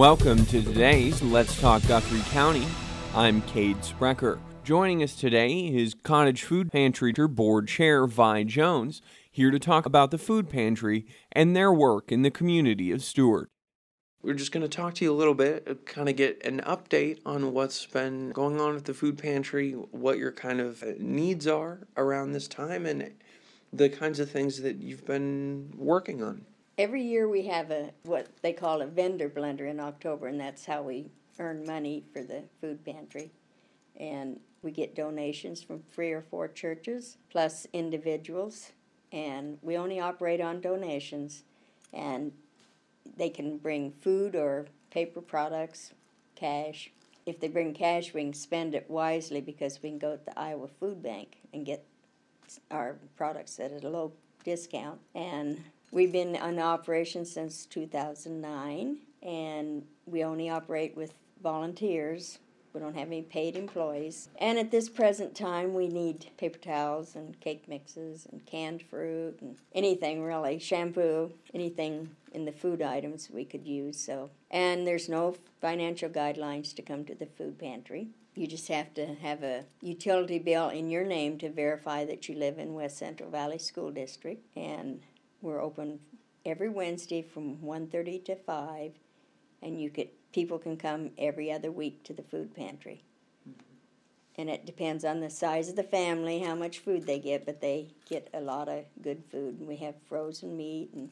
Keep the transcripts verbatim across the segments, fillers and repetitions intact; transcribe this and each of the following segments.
Welcome to today's Let's Talk Guthrie County. I'm Cade Sprecher. Joining us today is Cottage Food Pantry Board Chair Vi Jones, here to talk about the food pantry and their work in the community of Stuart. We're just going to talk to you a little bit, kind of get an update on what's been going on at the food pantry, what your kind of needs are around this time, and the kinds of things that you've been working on. Every year we have a what they call a vendor blender in October, and that's how we earn money for the food pantry. And we get donations from three or four churches, plus individuals, and we only operate on donations, and they can bring food or paper products, cash. If they bring cash, we can spend it wisely because we can go to the Iowa Food Bank and get our products at a low discount. And we've been in operation since two thousand nine, and we only operate with volunteers. We don't have any paid employees. And at this present time, we need paper towels and cake mixes and canned fruit and anything really, shampoo, anything in the food items we could use. So, and there's no financial guidelines to come to the food pantry. You just have to have a utility bill in your name to verify that you live in West Central Valley School District. And we're open every Wednesday from one thirty to five, and you could people can come every other week to the food pantry. Mm-hmm. And it depends on the size of the family, how much food they get, but they get a lot of good food. And we have frozen meat and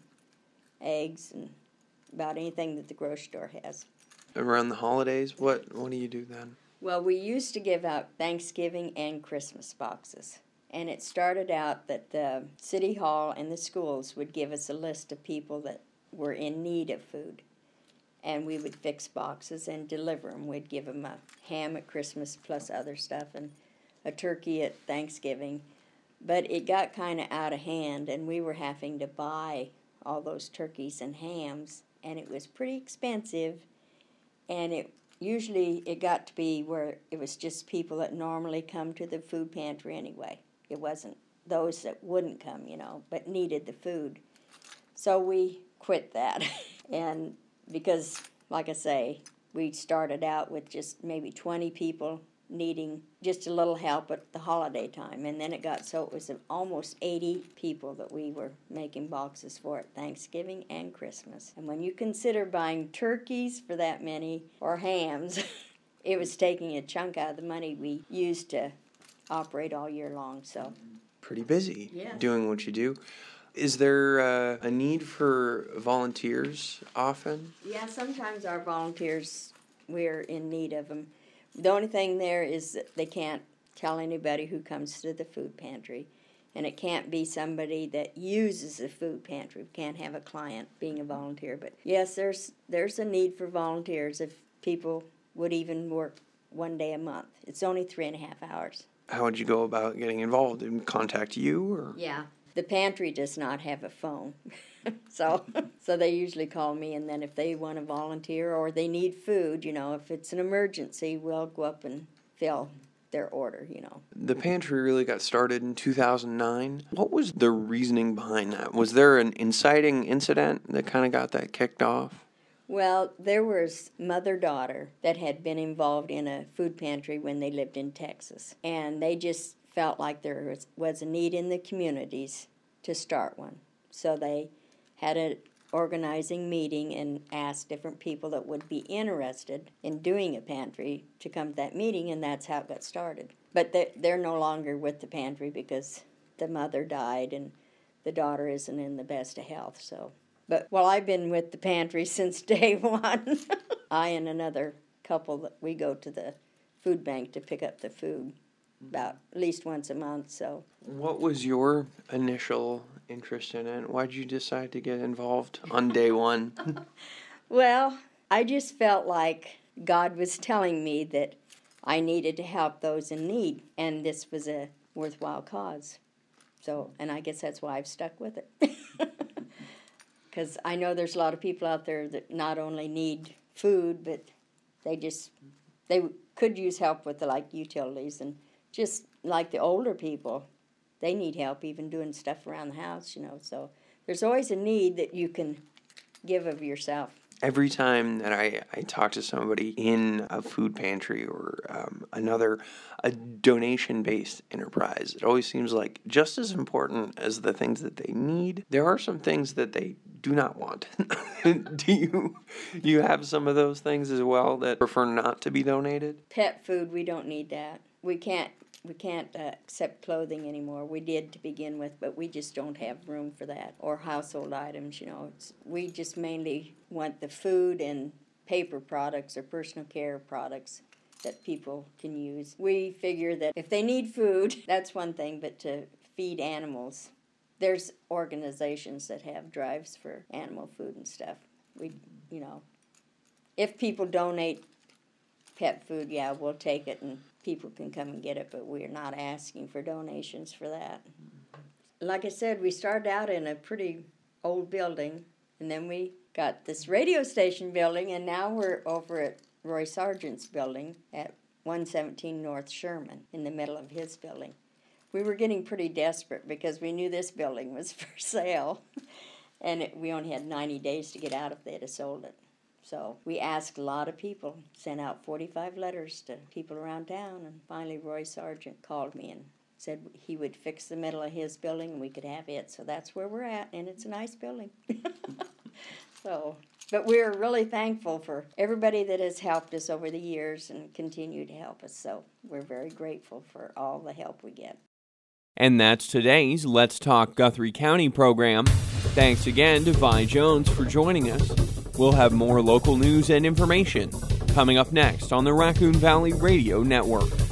eggs and about anything that the grocery store has. Around the holidays, what, what do you do then? Well, we used to give out Thanksgiving and Christmas boxes. And it started out that the City Hall and the schools would give us a list of people that were in need of food. And we would fix boxes and deliver them. We'd give them a ham at Christmas plus other stuff and a turkey at Thanksgiving. But it got kind of out of hand, and we were having to buy all those turkeys and hams, and it was pretty expensive. And it usually it got to be where it was just people that normally come to the food pantry anyway. It wasn't those that wouldn't come, you know, but needed the food. So we quit that. And because, like I say, we started out with just maybe twenty people needing just a little help at the holiday time. And then it got so it was almost eighty people that we were making boxes for at Thanksgiving and Christmas. And when you consider buying turkeys for that many or hams, it was taking a chunk out of the money we used to operate all year long. So pretty busy yeah. doing what you do. Is there uh, a need for volunteers often? Yeah, sometimes our volunteers, we're in need of them. The only thing there is that they can't tell anybody who comes to the food pantry, and it can't be somebody that uses the food pantry. We can't have a client being a volunteer. But yes, there's there's a need for volunteers if people would even work one day a month. It's only three and a half hours. How would you go about getting involved? And contact you? Or? Yeah. The pantry does not have a phone, so so they usually call me, and then if they want to volunteer or they need food, you know, if it's an emergency, we'll go up and fill their order, you know. The pantry really got started in two thousand nine. What was the reasoning behind that? Was there an inciting incident that kind of got that kicked off? Well, there was mother-daughter that had been involved in a food pantry when they lived in Texas, and they just felt like there was, was a need in the communities to start one. So they had an organizing meeting and asked different people that would be interested in doing a pantry to come to that meeting, and that's how it got started. But they're, they're no longer with the pantry because the mother died and the daughter isn't in the best of health. So, but well, I've been with the pantry since day one. I and another couple that we go to the food bank to pick up the food about at least once a month. So what was your initial interest in it? Why did you decide to get involved on day one? Well, I just felt like God was telling me that I needed to help those in need, and this was a worthwhile cause. So, and I guess that's why I've stuck with it. Because I know there's a lot of people out there that not only need food, but they just, they could use help with the, like, utilities, and just like the older people, they need help even doing stuff around the house, you know. So there's always a need that you can give of yourself. every time that I, I talk to somebody in a food pantry or um, another a donation-based enterprise, it always seems like just as important as the things that they need, there are some things that they do not want. Do you you have some of those things as well that prefer not to be donated? Pet food, we don't need that. We can't we can't uh, accept clothing anymore. We did to begin with, but we just don't have room for that. Or household items, you know. It's, we just mainly want the food and paper products or personal care products that people can use. We figure that if they need food, that's one thing, but to feed animals, there's organizations that have drives for animal food and stuff. We, you know, if people donate pet food, yeah, we'll take it and people can come and get it, but we're not asking for donations for that. Like I said, we started out in a pretty old building, and then we got this radio station building, and now we're over at Roy Sargent's building at one seventeen North Sherman, in the middle of his building. We were getting pretty desperate because we knew this building was for sale, and it, we only had ninety days to get out if they'd have sold it. So we asked a lot of people, sent out forty-five letters to people around town, and finally Roy Sargent called me and said he would fix the middle of his building and we could have it. So that's where we're at, and it's a nice building. So, but we're really thankful for everybody that has helped us over the years and continue to help us. So we're very grateful for all the help we get. And that's today's Let's Talk Guthrie County program. Thanks again to Vi Jones for joining us. We'll have more local news and information coming up next on the Raccoon Valley Radio Network.